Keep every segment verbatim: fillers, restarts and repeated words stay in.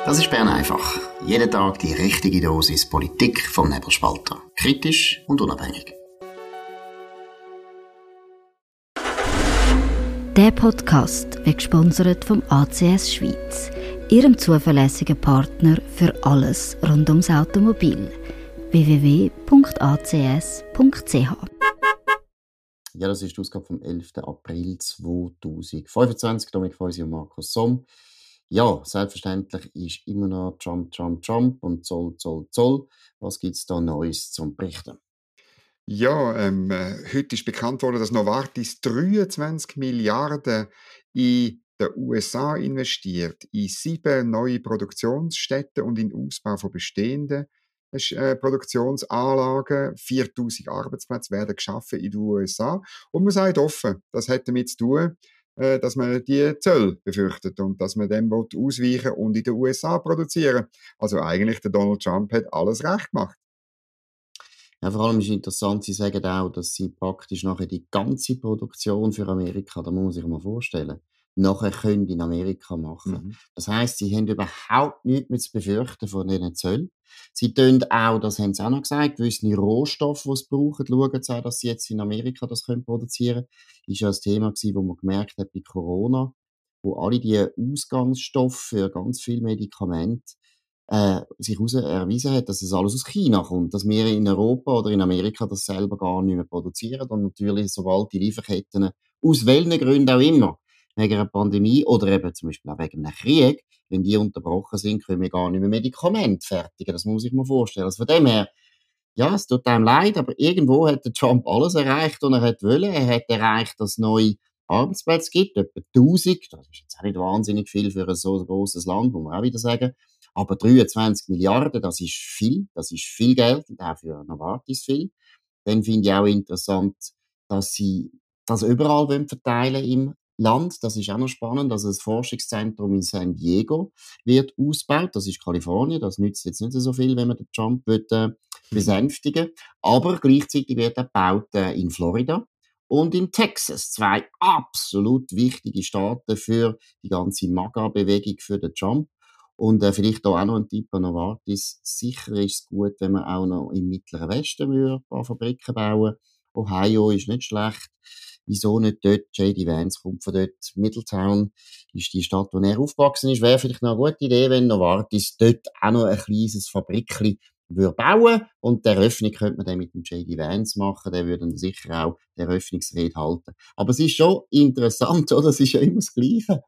Das ist Bern einfach. Jeden Tag die richtige Dosis Politik vom Nebelspalter. Kritisch und unabhängig. Der Podcast wird gesponsert vom A C S Schweiz, Ihrem zuverlässigen Partner für alles rund ums Automobil. w w w punkt a c s punkt c h Ja, das ist die Ausgabe vom elften April zweitausendfünfundzwanzig. Dominik Feusi und Markus Somm. Ja, selbstverständlich ist immer noch Trump, Trump, Trump und Zoll, Zoll, Zoll. Was gibt es da Neues zum Berichten? Ja, ähm, äh, heute ist bekannt worden, dass Novartis dreiundzwanzig Milliarden in den U S A investiert, in sieben neue Produktionsstätten und in den Ausbau von bestehenden äh, Produktionsanlagen. viertausend Arbeitsplätze werden geschaffen in den U S A. Und man sagt offen, das hat damit zu tun, äh, dass man die Zölle befürchtet und dass man dem ausweichen und in den U S A produzieren. Also eigentlich der Donald Trump hat alles recht gemacht. Ja, vor allem ist interessant, Sie sagen auch, dass Sie praktisch nachher die ganze Produktion für Amerika, da muss man sich mal vorstellen, nachher können in Amerika machen. Mhm. Das heisst, Sie haben überhaupt nichts mehr zu befürchten von diesen Zöllen. Sie tun auch, das haben Sie auch noch gesagt, gewisse Rohstoffe, die sie brauchen, schauen sie auch, dass sie jetzt in Amerika das können produzieren können. Das war ja ein Thema gewesen, wo man gemerkt hat bei Corona, wo alle die Ausgangsstoffe für ganz viele Medikamente äh, sich heraus erwiesen hat, dass es alles aus China kommt, dass wir in Europa oder in Amerika das selber gar nicht mehr produzieren und natürlich, sobald die Lieferketten, aus welchen Gründen auch immer, wegen einer Pandemie oder eben zum Beispiel auch wegen einem Krieg, wenn die unterbrochen sind, können wir gar nicht mehr Medikamente fertigen, das muss man sich mal vorstellen. Also von dem her, ja, es tut einem leid, aber irgendwo hat der Trump alles erreicht, was er hat wollen. Er hat erreicht, dass es neue Arbeitsplätze gibt, etwa tausend, das ist jetzt auch nicht wahnsinnig viel für ein so grosses Land, muss man auch wieder sagen. Aber dreiundzwanzig Milliarden, das ist viel, das ist viel Geld, und auch für Novartis viel. Dann finde ich auch interessant, dass sie das überall wollen verteilen im Land. Das ist auch noch spannend. Also das Forschungszentrum in San Diego wird ausgebaut. Das ist Kalifornien. Das nützt jetzt nicht so viel, wenn man den Trump will, äh, besänftigen will. Aber gleichzeitig wird er gebaut äh, in Florida und in Texas. Zwei absolut wichtige Staaten für die ganze MAGA-Bewegung für den Trump. Und äh, vielleicht auch noch ein Tipp an Novartis. Sicher ist es gut, wenn man auch noch im Mittleren Westen ein paar Fabriken bauen. Ohio ist nicht schlecht. Wieso nicht dort? J D Vance kommt von dort. Middletown ist die Stadt, wo er aufgewachsen ist. Wäre vielleicht noch eine gute Idee, wenn Novartis dort auch noch ein kleines Fabrikchen würde bauen. Und die Eröffnung könnte man dann mit dem J D Vance machen. Der würde dann sicher auch die Eröffnungsrede halten. Aber es ist schon interessant, oder? Es ist ja immer das Gleiche.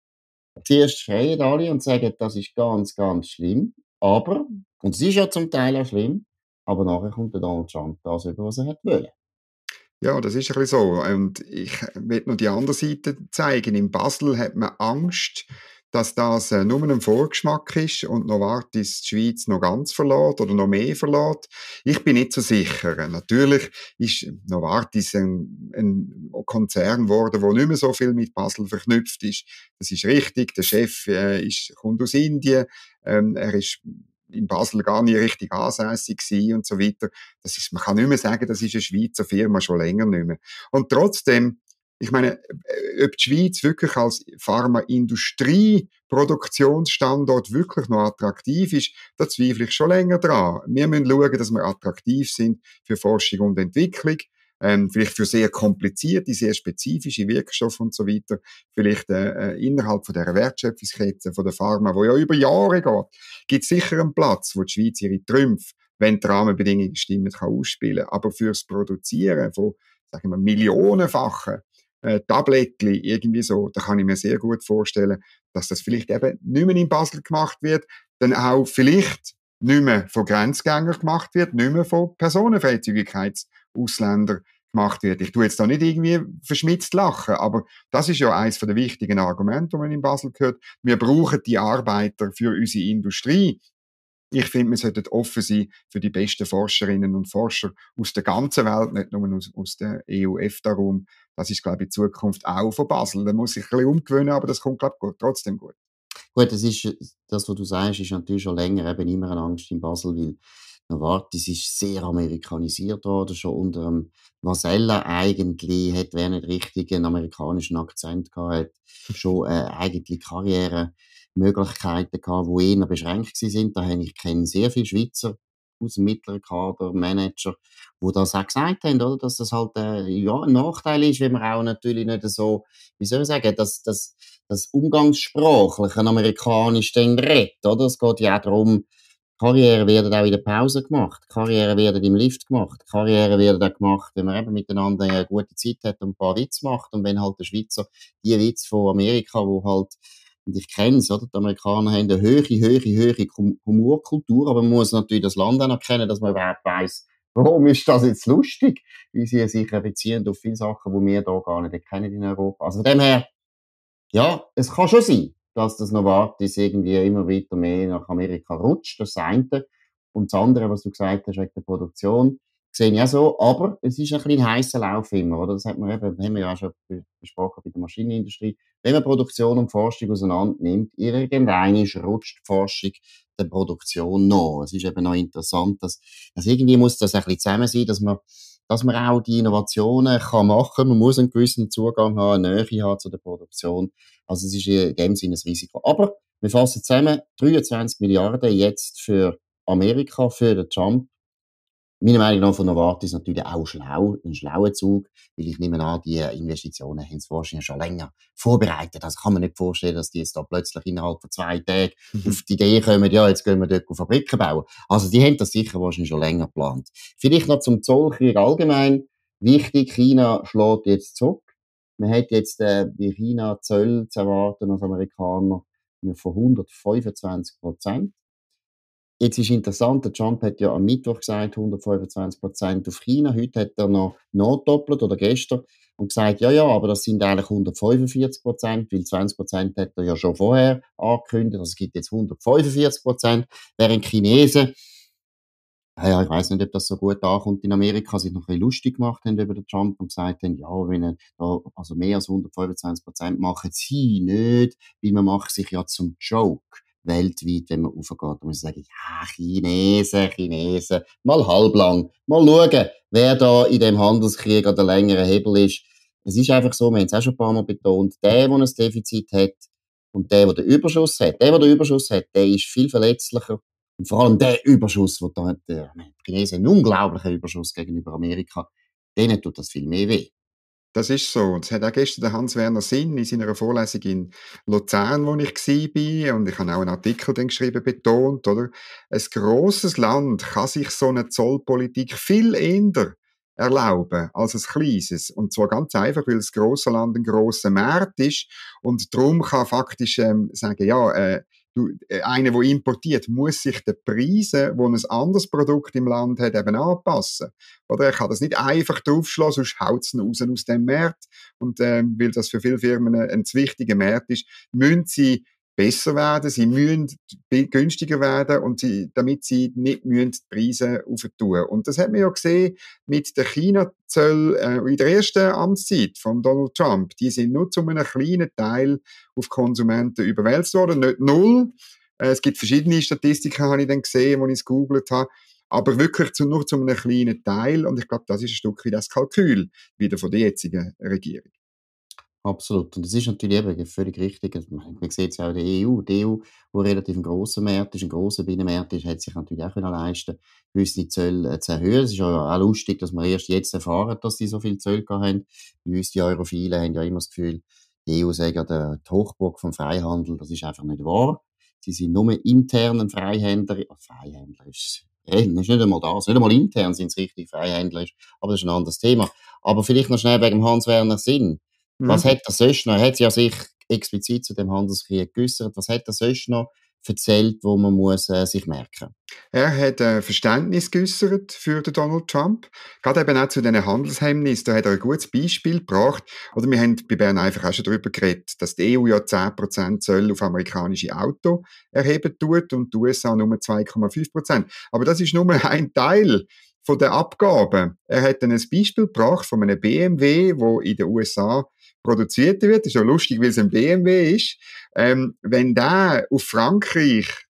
Zuerst schreien alle und sagen, das ist ganz, ganz schlimm. Aber, und es ist ja zum Teil auch schlimm, aber nachher kommt der Donald Trump das über, was er hat wollen. Ja, das ist ein bisschen so. Und ich will noch die andere Seite zeigen. In Basel hat man Angst, dass das äh, nur ein Vorgeschmack ist und Novartis die Schweiz noch ganz verlässt oder noch mehr verlässt. Ich bin nicht so sicher. Natürlich ist Novartis ein, ein Konzern geworden, der nicht mehr so viel mit Basel verknüpft ist. Das ist richtig. Der Chef äh, ist, kommt aus Indien. Ähm, er ist in Basel gar nicht richtig ansässig gewesen und so weiter. Das ist, man kann nicht mehr sagen, das ist eine Schweizer Firma, schon länger nicht mehr. Und trotzdem, ich meine, ob die Schweiz wirklich als Pharmaindustrie-Produktionsstandort wirklich noch attraktiv ist, da zweifle ich schon länger dran. Wir müssen schauen, dass wir attraktiv sind für Forschung und Entwicklung, ähm, vielleicht für sehr komplizierte, sehr spezifische Wirkstoffe und so weiter, vielleicht äh, innerhalb von dieser Wertschöpfungskette von der Pharma, wo ja über Jahre geht, gibt es sicher einen Platz, wo die Schweiz ihre Trümpfe, wenn die Rahmenbedingungen stimmen, kann ausspielen. Aber fürs Produzieren von, sagen wir, millionenfachen äh, Tablettchen irgendwie so, da kann ich mir sehr gut vorstellen, dass das vielleicht eben nicht mehr in Basel gemacht wird, dann auch vielleicht nicht mehr von Grenzgängern gemacht wird, nicht mehr von Personenfreizügigkeitsausländern gemacht wird. Ich tue jetzt da nicht irgendwie verschmitzt lachen, aber das ist ja eines der wichtigen Argumente, die man in Basel hört. Wir brauchen die Arbeiter für unsere Industrie. Ich finde, wir sollten offen sein für die besten Forscherinnen und Forscher aus der ganzen Welt, nicht nur aus, aus der E U-EFTA-Raum. Das ist, glaube ich, die Zukunft auch von Basel. Da muss ich ein bisschen umgewöhnen, aber das kommt, glaube ich, gut, trotzdem gut. Gut, das ist, das, was du sagst, ist natürlich schon länger eben immer eine Angst in Basel, weil Novartis ist sehr amerikanisiert worden, schon unter dem Vasella eigentlich, hat wer nicht richtig einen amerikanischen Akzent gehabt, hat schon äh, eigentlich Karrieremöglichkeiten gehabt, die eher beschränkt sind. Da habe ich kenne sehr viele Schweizer aus dem mittleren Kader, Manager, die das auch gesagt haben, oder? Dass das halt äh, ja, ein Nachteil ist, wenn man auch natürlich nicht so, wie soll ich sagen, dass das, das umgangssprachlich ein amerikanisch dann redet, oder? Es geht ja auch darum, Karriere werden auch in der Pause gemacht. Karriere werden im Lift gemacht. Karriere werden auch gemacht, wenn man eben miteinander eine gute Zeit hat und ein paar Witze macht. Und wenn halt der Schweizer die Witze von Amerika, wo halt, und ich kenne es, oder? Die Amerikaner haben eine höhere, höhere, höhere Humorkultur, aber man muss natürlich das Land anerkennen, dass man überhaupt weiss, warum ist das jetzt lustig? Wie sie sich beziehen auf viele Sachen, die wir hier gar nicht kennen in Europa. Also von dem her, ja, es kann schon sein, dass das Novartis irgendwie immer weiter mehr nach Amerika rutscht, das ist das eine. Und das andere, was du gesagt hast, wegen der Produktion, sehe ich auch so, aber es ist ein bisschen ein heisser Lauf immer, oder? Das hat man eben, haben wir ja auch schon besprochen bei der Maschinenindustrie. Wenn man Produktion und Forschung auseinander nimmt, irgendwann rutscht die Forschung der Produktion nach. Es ist eben noch interessant, dass, dass irgendwie muss das ein bisschen zusammen sein, dass man dass man auch die Innovationen kann machen. Man muss einen gewissen Zugang haben, eine Nähe haben zu der Produktion. Also es ist in dem Sinne ein Risiko. Aber wir fassen zusammen, dreiundzwanzig Milliarden jetzt für Amerika, für den Trump. Meiner Meinung nach von Novartis natürlich auch schlau, ein schlauer Zug, weil ich nehme an, die Investitionen haben sie wahrscheinlich schon länger vorbereitet. Also kann man nicht vorstellen, dass die jetzt da plötzlich innerhalb von zwei Tagen mhm. auf die Idee kommen, ja, jetzt gehen wir dort Fabriken bauen. Also die haben das sicher wahrscheinlich schon länger geplant. Vielleicht noch zum Zollkrieg allgemein. Wichtig, China schlägt jetzt zurück. Man hat jetzt äh, bei China Zölle zu erwarten als Amerikaner von hundertfünfundzwanzig Prozent. Jetzt ist interessant, der Trump hat ja am Mittwoch gesagt, hundertfünfundzwanzig Prozent auf China. Heute hat er noch nachdoppelt, oder gestern, und gesagt, ja, ja, aber das sind eigentlich hundertfünfundvierzig Prozent, weil zwanzig Prozent hat er ja schon vorher angekündigt. Also es gibt jetzt hundertfünfundvierzig Prozent, während Chinesen, ja, ich weiss nicht, ob das so gut ankommt in Amerika, sich noch ein bisschen lustig gemacht haben über den Trump und gesagt haben, ja, wenn er da, also mehr als hundertfünfundzwanzig Prozent machen sie nicht, weil man macht sich ja zum Joke weltweit, wenn man raufgeht. Da muss ich sagen, ja, Chinesen, Chinesen, mal halblang, mal schauen, wer da in dem Handelskrieg an der längeren Hebel ist. Es ist einfach so, wir haben es auch schon ein paar Mal betont, der, der ein Defizit hat und der, der den Überschuss hat, der, der den Überschuss hat, der ist viel verletzlicher. Und vor allem der Überschuss, wo da der Chinesen einen unglaublichen Überschuss gegenüber Amerika, denen tut das viel mehr weh. Das ist so. Und es hat auch gestern der Hans-Werner Sinn in seiner Vorlesung in Luzern, wo ich war, und ich habe auch einen Artikel dann geschrieben, betont, oder? Ein grosses Land kann sich so eine Zollpolitik viel eher erlauben als ein kleines. Und zwar ganz einfach, weil das grosse Land ein grosser Markt ist und darum kann faktisch ähm, sagen, ja, äh, Du, einer, der importiert, muss sich den Preisen, die ein anderes Produkt im Land hat, eben anpassen. Oder er kann das nicht einfach draufschlagen, sonst haut es ihn raus aus dem Markt. Und ähm, weil das für viele Firmen ein, ein wichtiger Markt ist, müssen sie besser werden, sie müssen günstiger werden, und sie, damit sie nicht müssen die Preise aufentun. Und das hat man ja gesehen mit den China-Zöllen äh, in der ersten Amtszeit von Donald Trump. Die sind nur zu einem kleinen Teil auf Konsumenten überwälzt worden, nicht null. Äh, es gibt verschiedene Statistiken, habe ich dann gesehen, als ich es gegoogelt habe, aber wirklich zu, nur zu einem kleinen Teil. Und ich glaube, das ist ein Stück wie das Kalkül wieder von der jetzigen Regierung. Absolut. Und das ist natürlich eben völlig richtig. Man sieht es ja auch in der E U. Die E U, die relativ ein grosser Markt ist, ein grosser Binnenmarkt ist, hat sich natürlich auch können leisten, gewisse Zölle zu erhöhen. Es ist ja auch lustig, dass wir erst jetzt erfahren, dass die so viel Zölle haben. Bei uns, die Europhilen, haben ja immer das Gefühl, die E U sei ja die Hochburg vom Freihandel. Das ist einfach nicht wahr. Sie sind nur intern ein Freihändler. Oh, Freihändler ist, das ist nicht einmal das. Nicht einmal intern sind es richtig Freihändler. Aber das ist ein anderes Thema. Aber vielleicht noch schnell wegen Hans-Werner Sinn. Was hat er sonst noch? Er hat ja sich explizit zu dem Handelskrieg geäussert. Was hat er sonst noch erzählt, wo man muss, äh, sich merken? Er hat äh, Verständnis geäussert für den Donald Trump. Gerade eben auch zu diesen Handelshemmnissen. Da hat er ein gutes Beispiel gebracht. Oder wir haben bei Bern einfach auch schon darüber geredet, dass die E U ja zehn Prozent Zölle auf amerikanische Autos erheben tut und die U S A nur zwei Komma fünf Prozent. Aber das ist nur ein Teil von den Abgaben. Er hat dann ein Beispiel gebracht von einem B M W, wo in den U S A produziert wird. Das ist ja lustig, weil es ein B M W ist. Ähm, wenn der auf Frankreich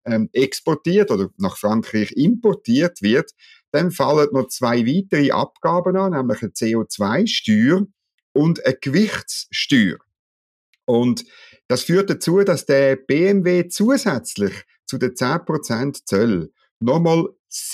ähm, exportiert oder nach Frankreich importiert wird, dann fallen noch zwei weitere Abgaben an, nämlich eine C O zwei Steuer und eine Gewichtssteuer. Und das führt dazu, dass der B M W zusätzlich zu den zehn Prozent Zöll nochmal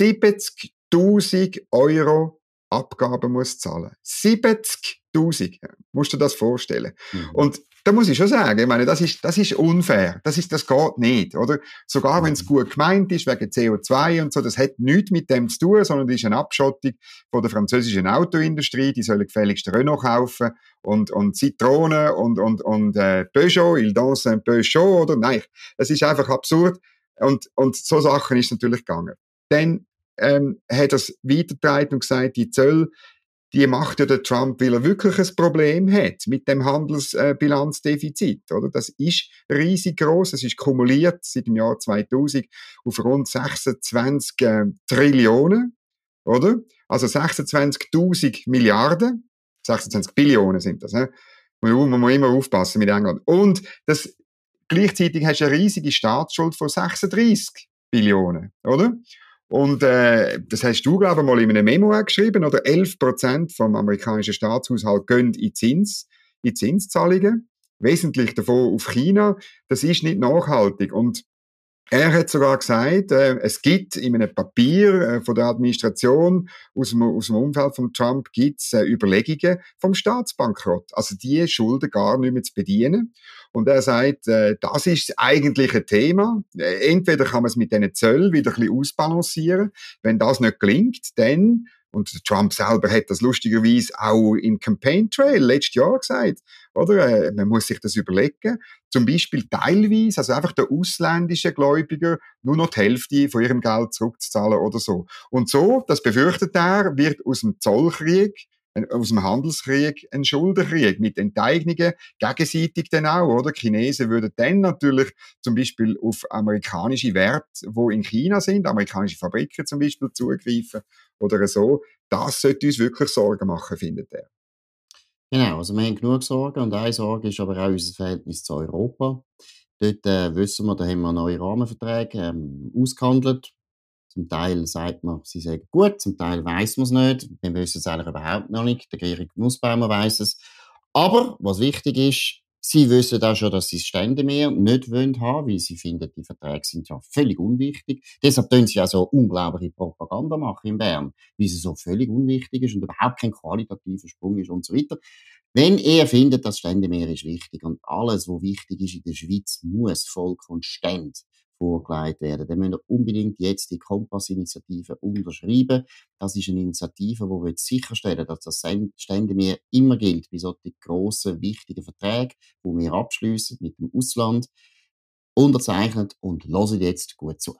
siebzigtausend Euro Abgaben muss zahlen. siebzigtausend. Musst du dir das vorstellen? Mhm. Und da muss ich schon sagen, ich meine, das ist, das ist unfair. Das ist, das geht nicht, oder? Sogar wenn es gut gemeint ist, wegen C O zwei und so, das hat nichts mit dem zu tun, sondern das ist eine Abschottung von der französischen Autoindustrie. Die sollen gefälligst Renault kaufen und, und Citroën und, und, und, äh, Peugeot, il danse un Peugeot, oder? Nein. Es ist einfach absurd. Und, und so Sachen ist natürlich gegangen. Dann, ähm, hat er es weitergetragen und gesagt, die Zölle, die macht ja der Trump, weil er wirklich ein Problem hat mit dem Handelsbilanzdefizit, oder? Das ist riesig groß. Es ist kumuliert seit dem Jahr zweitausend auf rund sechsundzwanzig äh, Trillionen, oder? Also sechsundzwanzigtausend Milliarden. sechsundzwanzig Billionen sind das, ne? Man muss immer aufpassen mit England. Und das, gleichzeitig hast du eine riesige Staatsschuld von sechsunddreissig Billionen, oder? Und äh, das hast du, glaube ich, mal in einem Memo geschrieben, oder? elf Prozent vom amerikanischen Staatshaushalt gehen in Zins, in Zinszahlungen, wesentlich davon auf China. Das ist nicht nachhaltig. Und er hat sogar gesagt, äh, es gibt in einem Papier äh, von der Administration aus dem, aus dem Umfeld von Trump gibt's äh, Überlegungen vom Staatsbankrott. Also die Schulden gar nicht mehr zu bedienen. Und er sagt, äh, das ist eigentlich ein Thema. Äh, entweder kann man es mit diesen Zöllen wieder ein bisschen ausbalancieren. Wenn das nicht gelingt, dann, und Trump selber hat das lustigerweise auch im Campaign Trail letztes Jahr gesagt, oder? Äh, man muss sich das überlegen. Zum Beispiel teilweise, also einfach der ausländischen Gläubiger nur noch die Hälfte von ihrem Geld zurückzuzahlen oder so. Und so, das befürchtet er, wird aus dem Zollkrieg, aus dem Handelskrieg ein Schuldenkrieg mit Enteignungen, gegenseitig dann auch, oder? Die Chinesen würden dann natürlich zum Beispiel auf amerikanische Werte, die in China sind, amerikanische Fabriken zum Beispiel, zugreifen oder so. Das sollte uns wirklich Sorgen machen, findet er. Genau, also wir haben genug Sorgen und eine Sorge ist aber auch unser Verhältnis zu Europa. Dort äh, wissen wir, da haben wir neue Rahmenverträge ähm, ausgehandelt. Zum Teil sagt man, sie sagen gut, zum Teil weiss man es nicht. Wir wissen es eigentlich überhaupt noch nicht. Der Gierig Nussbaumer weiss es. Aber was wichtig ist, sie wissen auch schon, dass sie das Ständemeer nicht wollen haben, weil sie finden, die Verträge sind ja völlig unwichtig. Deshalb tun sie ja so unglaubliche Propaganda machen in Bern, weil sie so völlig unwichtig ist und überhaupt kein qualitativer Sprung ist und so weiter. Wenn ihr findet, das Ständemeer ist wichtig und alles, was wichtig ist in der Schweiz, muss Volk und Stände vorgelegt werden, dann müsst ihr unbedingt jetzt die Kompass-Initiative unterschreiben. Das ist eine Initiative, die sicherstellen, dass das Ständemeer immer gilt bei solchen grossen, wichtigen Verträgen, die wir abschliessen mit dem Ausland. Unterzeichnet und hört jetzt gut zu.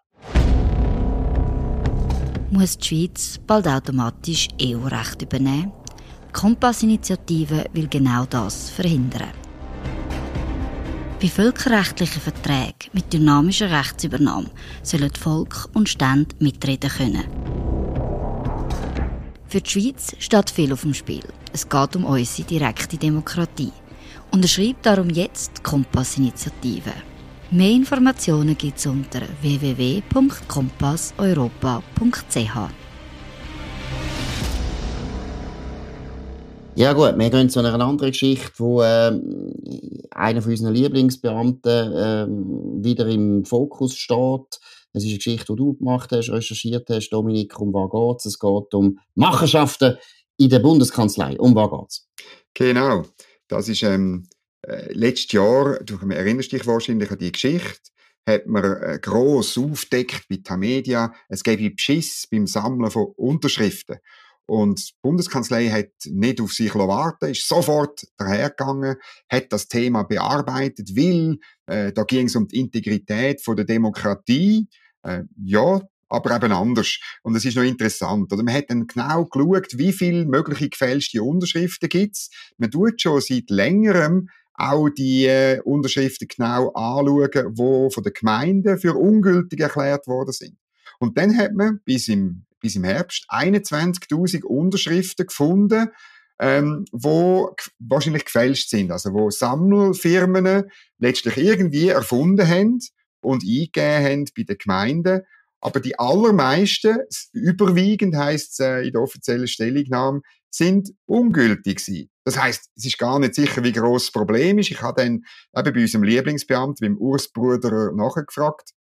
Muss die Schweiz bald automatisch E U-Recht übernehmen? Die Kompass-Initiative will genau das verhindern. Bei völkerrechtlichen Verträgen mit dynamischer Rechtsübernahme sollen Volk und Stände mitreden können. Für die Schweiz steht viel auf dem Spiel. Es geht um unsere direkte Demokratie. Unterschreibt darum jetzt die Kompass-Initiative. Mehr Informationen gibt es unter w w w punkt kompass europa punkt c h. Ja gut, wir gehen zu einer anderen Geschichte, wo ähm, einer von unseren Lieblingsbeamten ähm, wieder im Fokus steht. Es ist eine Geschichte, die du gemacht hast, recherchiert hast, Dominik. Um was geht's? Es geht um Machenschaften in der Bundeskanzlei. Um was geht's? Genau. Das ist ähm, äh, letztes Jahr, du erinnerst dich wahrscheinlich an die Geschichte, hat man äh, gross aufgedeckt bei Tamedia, es gäbe Beschiss beim Sammeln von Unterschriften. Und die Bundeskanzlei hat nicht auf sich warten, ist sofort dahergegangen, hat das Thema bearbeitet, weil äh, da ging es um die Integrität von der Demokratie. Äh, ja, aber eben anders. Und es ist noch interessant. Oder? Man hat dann genau geschaut, wie viele mögliche gefälschte Unterschriften gibt es. Man tut schon seit längerem auch die äh, Unterschriften genau anschauen, die von den Gemeinden für ungültig erklärt worden sind. Und dann hat man bis im bis im Herbst einundzwanzigtausend Unterschriften gefunden, ähm, wo g- wahrscheinlich gefälscht sind, also wo Sammlerfirmen letztlich irgendwie erfunden haben und eingegeben haben bei den Gemeinden. Aber die allermeisten, überwiegend heisst es äh, in der offiziellen Stellungnahme, sind ungültig gewesen. Das heisst, es ist gar nicht sicher, wie gross das Problem ist. Ich habe dann eben bei unserem Lieblingsbeamten, beim Urs Bruder, nachgefragt,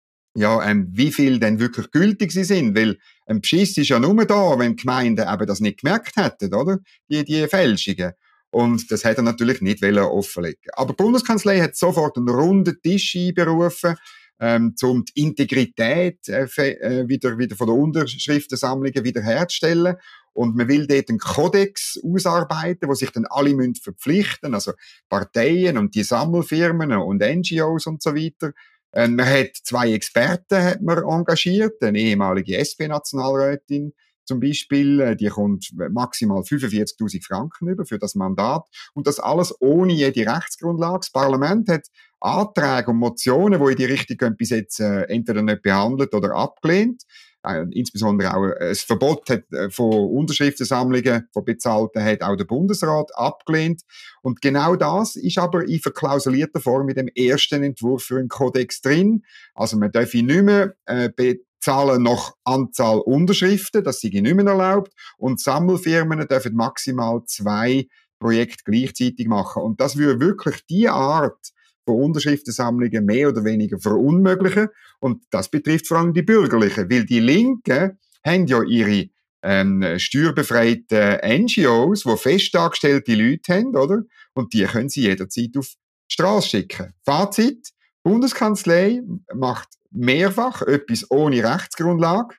ja, ähm, wie viel denn wirklich gültig sie sind, weil ein Beschiss ist ja nur da, wenn die Gemeinden eben das nicht gemerkt hätten, oder? Die, die Fälschungen. Und das hat er natürlich nicht offenlegen. Aber die Bundeskanzlei hat sofort einen runden Tisch einberufen, ähm, um die Integrität äh, äh, wieder, wieder von der Unterschriftensammlungen wiederherzustellen. Und man will dort einen Kodex ausarbeiten, wo sich dann alle müssen verpflichten, also Parteien und die Sammelfirmen und N G Os und so weiter. Ähm, man hat zwei Experten hat man engagiert, eine ehemalige S P-Nationalrätin zum Beispiel, die kommt maximal fünfundvierzigtausend Franken über für das Mandat. Und das alles ohne jede Rechtsgrundlage. Das Parlament hat Anträge und Motionen, die in die Richtung gehen, bis jetzt äh, entweder nicht behandelt oder abgelehnt. Äh, insbesondere auch ein Verbot hat, äh, von Unterschriftensammlungen von Bezahlten hat auch der Bundesrat abgelehnt. Und genau das ist aber in verklausulierter Form mit dem ersten Entwurf für einen Kodex drin. Also man darf ihn nicht mehr äh, zahlen nach Anzahl Unterschriften, das sei nicht mehr erlaubt. Und Sammelfirmen dürfen maximal zwei Projekte gleichzeitig machen. Und das würde wirklich die Art von Unterschriftensammlungen mehr oder weniger verunmöglichen. Und das betrifft vor allem die Bürgerlichen, weil die Linken haben ja ihre ähm, steuerbefreiten N G Os, die festangestellte Leute haben, oder? Und die können sie jederzeit auf die Straße schicken. Fazit: Die Bundeskanzlei macht mehrfach etwas ohne Rechtsgrundlage.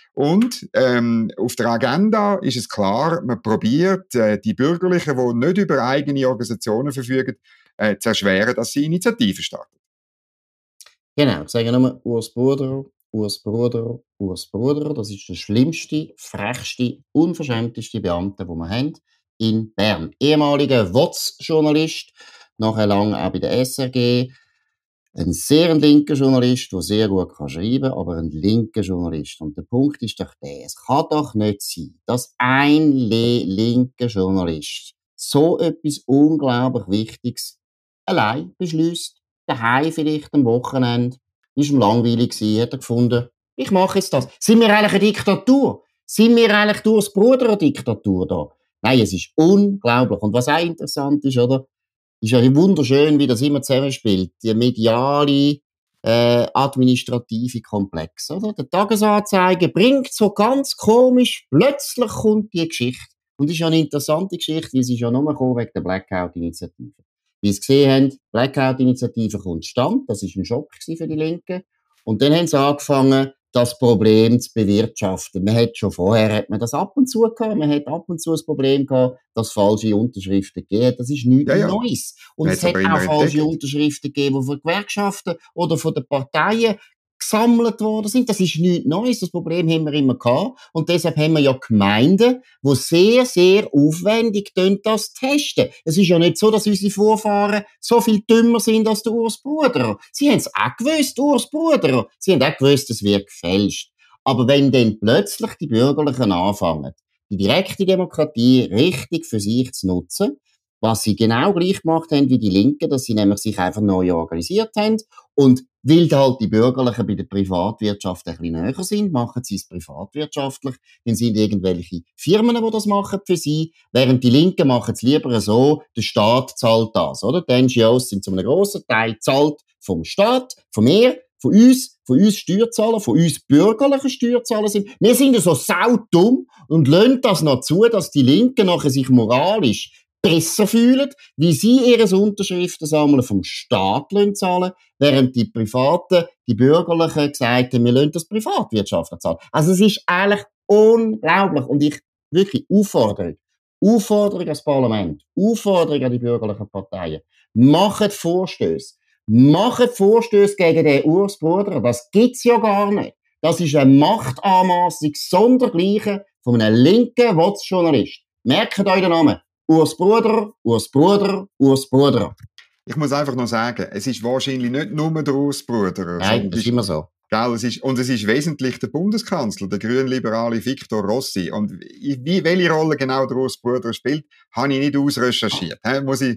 Und ähm, auf der Agenda ist es klar, man probiert, äh, die Bürgerlichen, die nicht über eigene Organisationen verfügen, äh, zu erschweren, dass sie Initiativen starten. Genau, ich sage nur Urs Bruder, Urs Bruder, Urs Bruder. Das ist der schlimmste, frechste, unverschämteste Beamte, den wir haben in Bern. Ehemaliger W O Z-Journalist, nachher lang auch bei der S R G. Ein sehr linker Journalist, der sehr gut schreiben kann, aber ein linker Journalist. Und der Punkt ist doch der, es kann doch nicht sein, dass ein linker Journalist so etwas unglaublich Wichtiges allein beschließt, daheim vielleicht am Wochenende, ist ihm langweilig gewesen, hat er gefunden, ich mache jetzt das. Sind wir eigentlich eine Diktatur? Sind wir eigentlich durchs Bruder eine Diktatur da? Nein, es ist unglaublich. Und was auch interessant ist, oder? Ist ja wunderschön, wie das immer zusammenspielt. Die mediale, äh, administrative Komplex, oder? Der Tagesanzeiger bringt so ganz komisch, plötzlich kommt die Geschichte. Und es ist ja eine interessante Geschichte, weil sie ist ja nur gekommen wegen der Blackout-Initiative. Wie Sie gesehen haben, die Blackout-Initiative kommt stand, das war ein Schock für die Linken. Und dann haben sie angefangen, das Problem zu bewirtschaften. Man hat schon vorher hat man das ab und zu gehabt, man hat ab und zu das Problem gehabt, dass falsche Unterschriften gegeben. Das ist nichts ja, ja. Neues. Und es hat auch falsche entdeckt. Unterschriften gegeben, die von Gewerkschaften oder von den Parteien gesammelt worden sind. Das ist nichts Neues. Das Problem haben wir immer gehabt. Und deshalb haben wir ja Gemeinden, die sehr, sehr aufwendig das testen. Es ist ja nicht so, dass unsere Vorfahren so viel dümmer sind als der Urs Bruder. Sie haben es auch gewusst, Urs Bruder. Sie haben auch gewusst, es wird gefälscht. Aber wenn dann plötzlich die Bürgerlichen anfangen, die direkte Demokratie richtig für sich zu nutzen, was sie genau gleich gemacht haben wie die Linken, dass sie nämlich sich einfach neu organisiert haben und weil halt die Bürgerlichen bei der Privatwirtschaft ein bisschen näher sind, machen sie es privatwirtschaftlich, dann sind irgendwelche Firmen, die das machen für sie, während die Linken machen es lieber so, der Staat zahlt das, oder? Die N G Os sind zu einem grossen Teil zahlt vom Staat, von mir, von uns, von uns Steuerzahler, von uns bürgerlichen Steuerzahler sind. Wir sind ja so saudumm und lassen das noch zu, dass die Linken nachher sich moralisch besser fühlen, wie sie ihre Unterschriften sammeln vom Staat zahlen, während die Privaten, die Bürgerlichen gesagt haben, wir lassen das Privatwirtschaftler zahlen. Also es ist eigentlich unglaublich. Und ich wirklich Aufforderung, Aufforderung ans Parlament, Aufforderung an die bürgerlichen Parteien, macht Vorstöße. Macht Vorstöße gegen den Urs Bruder. Das gibt's ja gar nicht. Das ist eine Machtanmassung sondergleichen von einem linken W O Z-Journalist. Merkt euch den Namen. Urs Bruder, Urs Bruder, Urs Bruder. Ich muss einfach noch sagen, es ist wahrscheinlich nicht nur der Urs Bruder. Nein, das ist immer so. Gell, es ist, und es ist wesentlich der Bundeskanzler, der grünliberale Victor Rossi. Und wie, welche Rolle genau der Urs Bruder spielt, habe ich nicht ausrecherchiert. He, muss ich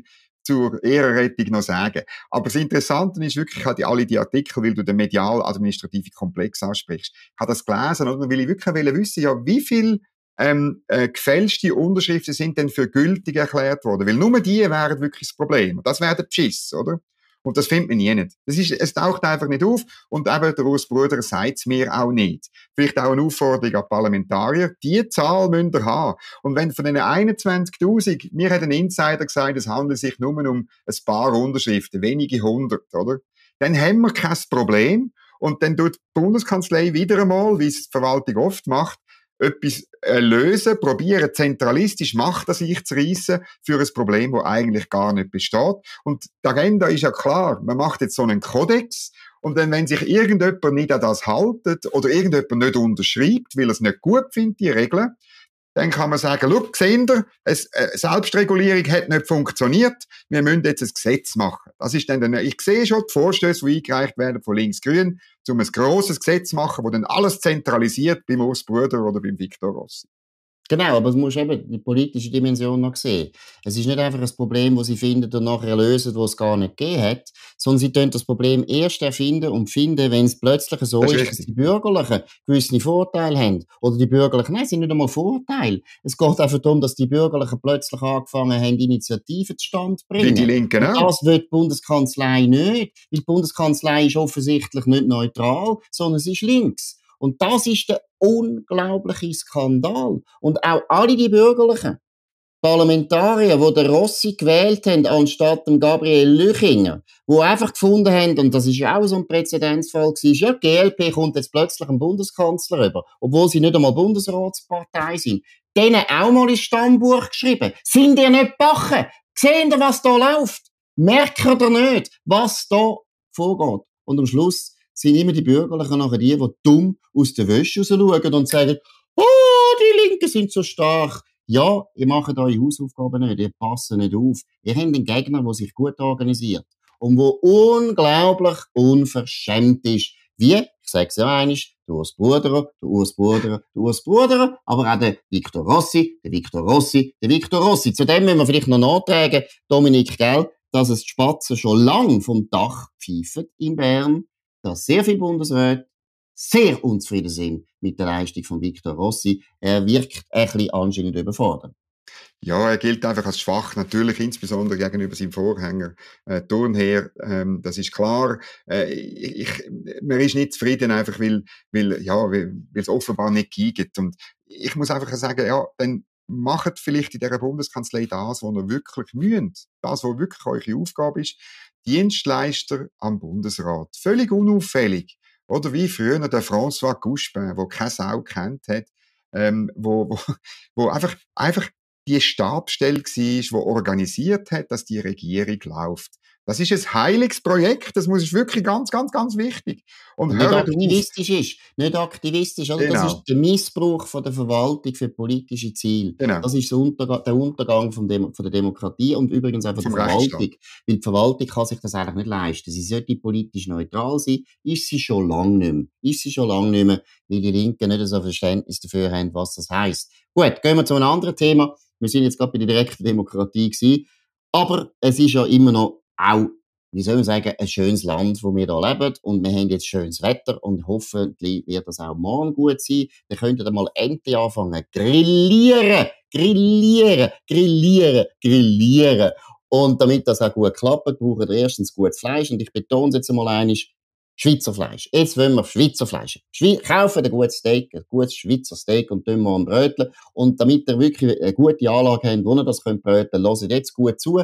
zur Ehrenrettung noch sagen. Aber das Interessante ist wirklich, ich habe alle die Artikel, weil du den medial-administrativen Komplex ansprichst, ich habe das gelesen, oder? Weil ich wirklich wissen ja, wie viel ähm, äh, gefälschte Unterschriften sind denn für gültig erklärt worden? Weil nur die wären wirklich das Problem. Das wäre der Beschiss, oder? Und das findet man nie nicht. Das ist, es taucht einfach nicht auf. Und eben der Urs Bruder sagt es mir auch nicht. Vielleicht auch eine Aufforderung an Parlamentarier. Die Zahl müsst ihr haben. Und wenn von den einundzwanzigtausend, mir hat ein Insider gesagt, es handelt sich nur um ein paar Unterschriften, wenige hundert, oder? Dann haben wir kein Problem. Und dann tut die Bundeskanzlei wieder einmal, wie es die Verwaltung oft macht, etwas äh, lösen, probieren, zentralistisch Macht an sich zu reissen für ein Problem, das eigentlich gar nicht besteht. Und die Agenda ist ja klar, man macht jetzt so einen Kodex und dann, wenn sich irgendjemand nicht an das haltet oder irgendjemand nicht unterschreibt, weil er es nicht gut findet, die Regeln, dann kann man sagen, schau, seht ihr, es, äh, Selbstregulierung hat nicht funktioniert, wir müssen jetzt ein Gesetz machen. Das ist dann, dann ich sehe schon die Vorstöße, die eingereicht werden von links-grün, um ein grosses Gesetz zu machen, das dann alles zentralisiert beim Urs Bruder oder beim Victor Rossi. Genau, aber es muss eben die politische Dimension noch sehen. Es ist nicht einfach ein Problem, das sie finden und nachher lösen, das es gar nicht gegeben hat, sondern sie können das Problem erst erfinden und finden, wenn es plötzlich so das ist, ist dass die Bürgerlichen gewisse Vorteile haben. Oder die Bürgerlichen, nein, es sind nicht einmal Vorteile. Es geht einfach darum, dass die Bürgerlichen plötzlich angefangen haben, Initiativen zustande zu bringen. Wie die Linken auch. Und das will die Bundeskanzlei nicht, weil die Bundeskanzlei ist offensichtlich nicht neutral, sondern sie ist links. Und das ist der unglaubliche Skandal. Und auch alle die bürgerlichen Parlamentarier, die den Rossi gewählt haben, anstatt dem Gabriel Lüchinger, die einfach gefunden haben, und das ist ja auch so ein Präzedenzfall gewesen, ja, die G L P kommt jetzt plötzlich einen Bundeskanzler über, obwohl sie nicht einmal Bundesratspartei sind, denen auch mal ins Stammbuch geschrieben. Sind ihr nicht bachen? Seht ihr, was da läuft? Merkt ihr nicht, was da vorgeht? Und am Schluss sind immer die Bürgerlichen nachher die, die dumm aus der Wäsche raus schauen und sagen, oh, die Linken sind so stark. Ja, ihr macht eure Hausaufgaben nicht, ihr passt nicht auf. Ihr habt einen Gegner, der sich gut organisiert und der unglaublich unverschämt ist. Wie, ich sage es ja einmal, der Urs Bruder, der Urs Bruder, der Urs Bruder, aber auch der Victor Rossi, der Victor Rossi, der Victor Rossi. Zudem müssen wir vielleicht noch nachtragen, Dominik, gell, dass es die Spatzen schon lang vom Dach pfeifen in Bern, dass sehr viele Bundesräte sehr unzufrieden sind mit der Leistung von Victor Rossi. Er wirkt ein bisschen anscheinend überfordert. Ja, er gilt einfach als schwach, natürlich insbesondere gegenüber seinem Vorgänger äh, Thurnherr, ähm, das ist klar. Äh, ich, man ist nicht zufrieden, einfach weil, weil, ja, weil, weil es offenbar nicht gibt. Und ich muss einfach sagen, ja, dann macht vielleicht in dieser Bundeskanzlei das, was ihr wirklich müsst. Das, was wirklich eure Aufgabe ist. Dienstleister am Bundesrat. Völlig unauffällig. Oder wie früher der François Couchepin, der keine Sau kennt hat, ähm, wo, wo, wo einfach, einfach die Stabsstelle war, die organisiert hat, dass die Regierung läuft. Das ist ein heiliges Projekt, das muss, ist wirklich ganz, ganz, ganz wichtig. Und, und nicht aktivistisch ist, nicht aktivistisch, oder? Genau. Das ist der Missbrauch von der Verwaltung für politische Ziele. Genau. Das ist der Untergang, der Untergang von, Dem- von der Demokratie und übrigens auch von der Verwaltung. Weil die Verwaltung kann sich das eigentlich nicht leisten. Sie sollte politisch neutral sein, ist sie schon lange nicht mehr. Ist sie schon lange nicht mehr, weil die Linken nicht so Verständnis dafür haben, was das heisst. Gut, gehen wir zu einem anderen Thema. Wir sind jetzt gerade bei der direkten Demokratie gewesen. Aber es ist ja immer noch auch, wie soll man sagen, ein schönes Land, wo wir da leben. Und wir haben jetzt schönes Wetter und hoffentlich wird das auch morgen gut sein. Wir könnten dann mal endlich anfangen grillieren, grillieren, grillieren, grillieren. Und damit das auch gut klappt, brauchen wir erstens gutes Fleisch. Und ich betone es jetzt einmal einmal, Schweizer Fleisch. Jetzt wollen wir Schweizer Fleisch. Schwe- kaufen ein gutes Steak, ein gutes Schweizer Steak und tun wir am Bröteln. Und damit ihr wirklich eine gute Anlage habt, wo ihr das könnt bröteln, hört jetzt gut zu.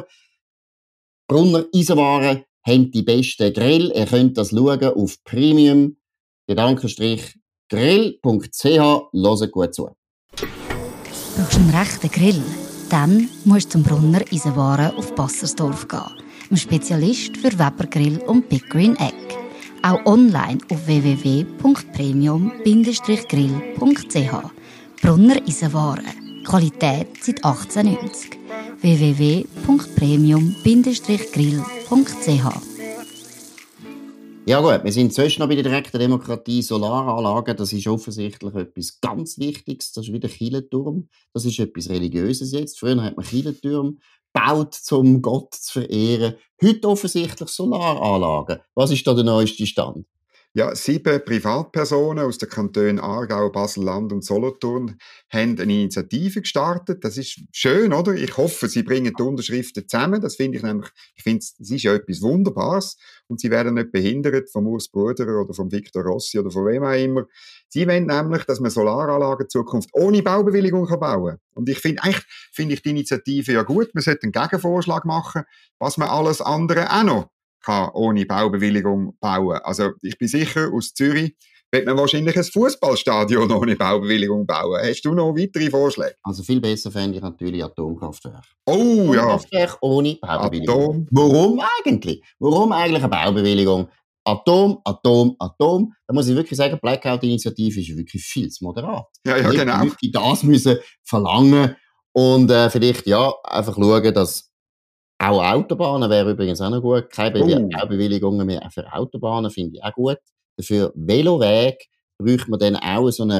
Brunner Eisenwaren haben die besten Grill. Ihr könnt das schauen auf Premium, Gedankenstrich, grill punkt c h. Hört gut zu. Brauchst du einen rechten Grill? Dann musst du zum Brunner Eisenwaren auf Bassersdorf gehen. Ein Spezialist für Webergrill und Big Green Egg. Auch online auf w w w punkt premium Bindestrich grill punkt c h. Brunner Eisenwaren. Qualität seit achtzehnhundertneunzig. w w w punkt premium Bindestrich grill punkt c h. Ja gut, wir sind zuerst noch bei der direkten Demokratie. Solaranlagen, das ist offensichtlich etwas ganz Wichtiges. Das ist wieder Kirchenturm. Das ist etwas Religiöses jetzt. Früher hat man Kirchentürme baut, um Gott zu verehren. Heute offensichtlich Solaranlagen. Was ist da der neueste Stand? Ja, sieben Privatpersonen aus den Kantonen Aargau, Basel-Land und Solothurn haben eine Initiative gestartet. Das ist schön, oder? Ich hoffe, sie bringen die Unterschriften zusammen. Das finde ich nämlich, ich finde, es ist ja etwas Wunderbares. Und sie werden nicht behindert vom Urs Bruder oder vom Victor Rossi oder von wem auch immer. Sie wollen nämlich, dass man Solaranlagen in Zukunft ohne Baubewilligung bauen kann. Und ich finde, eigentlich finde ich die Initiative ja gut. Man sollte einen Gegenvorschlag machen, was man alles andere auch noch kann ohne Baubewilligung bauen. Also ich bin sicher, aus Zürich wird man wahrscheinlich ein Fußballstadion ohne Baubewilligung bauen. Hast du noch weitere Vorschläge? Also viel besser fände ich natürlich Atomkraftwerke. Oh ja. Atomkraftwerke ohne Baubewilligung. Atom. Warum eigentlich? Warum eigentlich eine Baubewilligung? Atom, Atom, Atom. Da muss ich wirklich sagen, die Blackout-Initiative ist wirklich viel zu moderat. Ja, ja, genau. Die das müssen verlangen und äh, vielleicht ja einfach schauen, dass auch Autobahnen wäre übrigens auch noch gut. Keine Uh. Baubewilligungen mehr für Autobahnen finde ich auch gut. Dafür Veloweg bräuchte man dann auch so ein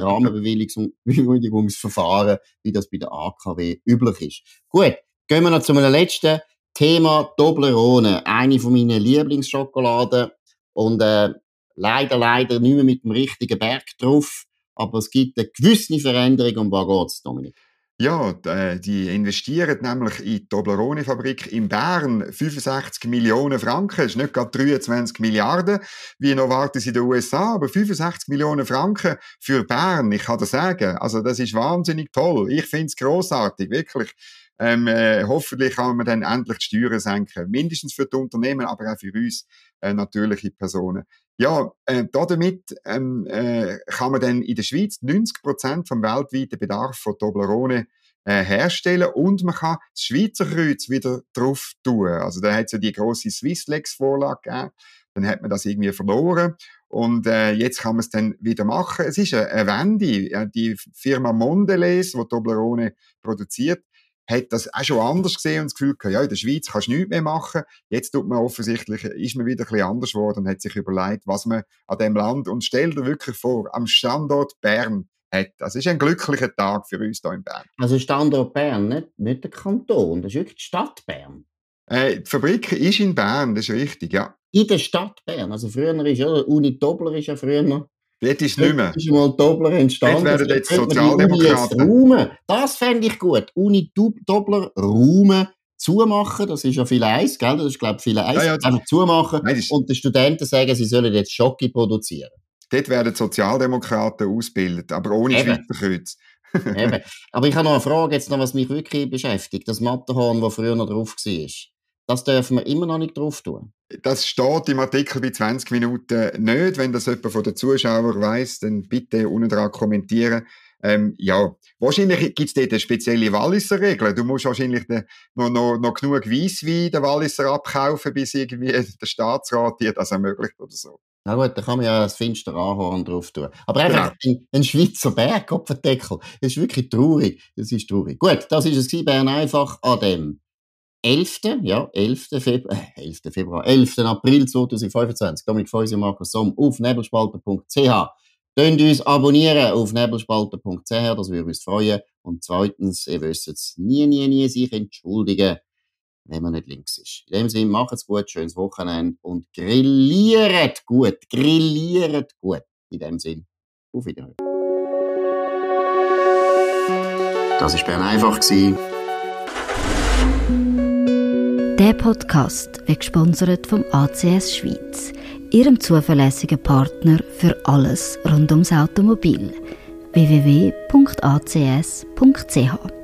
Rahmenbewilligungsverfahren, wie das bei der A K W üblich ist. Gut, gehen wir noch zu einem letzten Thema, Toblerone. Eine von meinen Lieblingsschokoladen und äh, leider, leider nicht mehr mit dem richtigen Berg drauf, aber es gibt eine gewisse Veränderung. Um was geht's, Dominik? Ja, die investieren nämlich in die Toblerone-Fabrik in Bern fünfundsechzig Millionen Franken. Das ist nicht gerade dreiundzwanzig Milliarden, wie Novartis in den U S A, aber fünfundsechzig Millionen Franken für Bern, ich kann das sagen. Also das ist wahnsinnig toll. Ich finde es grossartig, wirklich. Ähm, äh, hoffentlich kann man dann endlich die Steuern senken. Mindestens für die Unternehmen, aber auch für uns äh, natürliche Personen. Ja, äh, damit ähm, äh, kann man dann in der Schweiz neunzig Prozent vom weltweiten Bedarf von Toblerone äh, herstellen und man kann das Schweizer Kreuz wieder drauf tun. Also da hat es ja die grosse Swisslex-Vorlage gegeben, dann hat man das irgendwie verloren und äh, jetzt kann man es dann wieder machen. Es ist eine, eine Wende. Die Firma Mondelez, die Toblerone produziert, hat das auch schon anders gesehen und das Gefühl gehabt, ja, in der Schweiz kannst du nichts mehr machen. Jetzt tut man offensichtlich, ist man wieder ein bisschen anders geworden und hat sich überlegt, was man an dem Land, und stell dir wirklich vor, am Standort Bern hat. Das ist ein glücklicher Tag für uns hier in Bern. Also Standort Bern, nicht, nicht der Kanton, das ist wirklich die Stadt Bern. Äh, die Fabrik ist in Bern, das ist richtig, ja. In der Stadt Bern, also früher ist ja, Uni Dobler ist ja früher noch. Dort ist es nicht mehr. Dort ist mal Dobler entstanden. Dort werden jetzt Sozialdemokraten. Das fände ich gut. Uni Dobler Raumen zumachen, das ist ja viel eins, gell? Das ist, glaube ich, viel eins. Ja, ja, einfach zumachen. Nein, und den Studenten sagen, sie sollen jetzt Schoki produzieren. Dort werden Sozialdemokraten ausgebildet, aber ohne Schweizer Kreuz. Eben. Aber ich habe noch eine Frage, jetzt noch, was mich wirklich beschäftigt. Das Matterhorn, das früher noch drauf war. Das dürfen wir immer noch nicht drauf tun. Das steht im Artikel bei zwanzig Minuten nicht. Wenn das jemand von den Zuschauern weiss, dann bitte unten dran kommentieren. Ähm, ja, wahrscheinlich gibt es dort eine spezielle Walliser Regel. Du musst wahrscheinlich noch, noch, noch genug Weisswein den Walliser abkaufen, bis irgendwie der Staatsrat dir das ermöglicht oder so. Na gut, da kann man ja das finster Ahorn drauf tun. Aber einfach genau. ein, ein Schweizer Berg auf den Deckel. Das ist wirklich traurig. Das ist traurig. Gut, das war es Bern einfach an dem elften Ja, elften Februar, äh, elften Februar, elften April zweitausendfünfundzwanzig. Dominik Feusi und Markus Somm auf nebelspalter punkt c h. Könnt uns abonnieren auf nebelspalter punkt c h, das würde uns freuen. Und zweitens, ihr wisst es, nie, nie, nie sich entschuldigen, wenn man nicht links ist. In dem Sinne, macht's gut, schönes Wochenende und grilliert gut, grilliert gut. In dem Sinne, auf Wiederhören. Das war Bern einfach. Der Podcast wird gesponsert vom A C S Schweiz, ihrem zuverlässigen Partner für alles rund ums Automobil. w w w punkt a c s punkt c h